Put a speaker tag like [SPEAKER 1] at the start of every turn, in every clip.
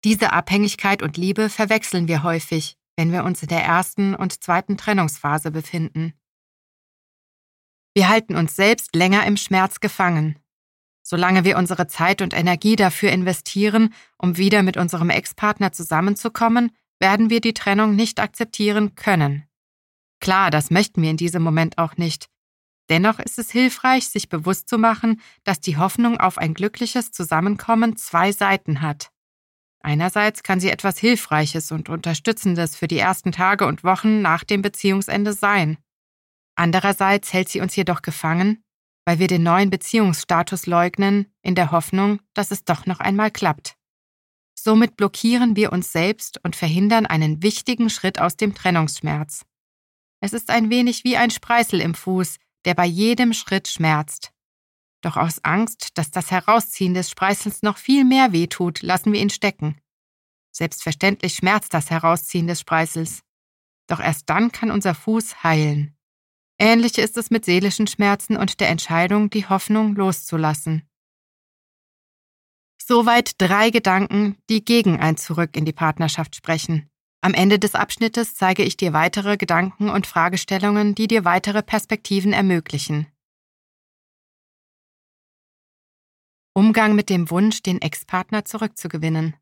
[SPEAKER 1] Diese Abhängigkeit und Liebe verwechseln wir häufig, wenn wir uns in der ersten und zweiten Trennungsphase befinden. Wir halten uns selbst länger im Schmerz gefangen. Solange wir unsere Zeit und Energie dafür investieren, um wieder mit unserem Ex-Partner zusammenzukommen, werden wir die Trennung nicht akzeptieren können. Klar, das möchten wir in diesem Moment auch nicht. Dennoch ist es hilfreich, sich bewusst zu machen, dass die Hoffnung auf ein glückliches Zusammenkommen zwei Seiten hat. Einerseits kann sie etwas Hilfreiches und Unterstützendes für die ersten Tage und Wochen nach dem Beziehungsende sein. Andererseits hält sie uns jedoch gefangen, weil wir den neuen Beziehungsstatus leugnen, in der Hoffnung, dass es doch noch einmal klappt. Somit blockieren wir uns selbst und verhindern einen wichtigen Schritt aus dem Trennungsschmerz. Es ist ein wenig wie ein Spreißel im Fuß, der bei jedem Schritt schmerzt. Doch aus Angst, dass das Herausziehen des Spreißels noch viel mehr wehtut, lassen wir ihn stecken. Selbstverständlich schmerzt das Herausziehen des Spreißels. Doch erst dann kann unser Fuß heilen. Ähnlich ist es mit seelischen Schmerzen und der Entscheidung, die Hoffnung loszulassen. Soweit 3 Gedanken, die gegen ein Zurück in die Partnerschaft sprechen. Am Ende des Abschnittes zeige ich dir weitere Gedanken und Fragestellungen, die dir weitere Perspektiven ermöglichen. Umgang mit dem Wunsch, den Ex-Partner zurückzugewinnen.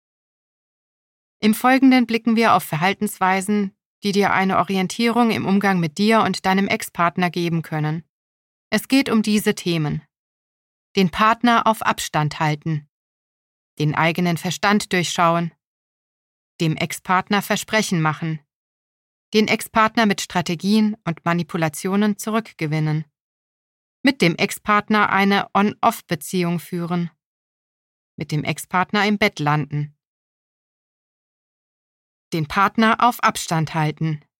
[SPEAKER 1] Im Folgenden blicken wir auf Verhaltensweisen, die dir eine Orientierung im Umgang mit dir und deinem Ex-Partner geben können. Es geht um diese Themen: den Partner auf Abstand halten, den eigenen Verstand durchschauen, dem Ex-Partner Versprechen machen, den Ex-Partner mit Strategien und Manipulationen zurückgewinnen, mit dem Ex-Partner eine On-Off-Beziehung führen, mit dem Ex-Partner im Bett landen, den Partner auf Abstand halten,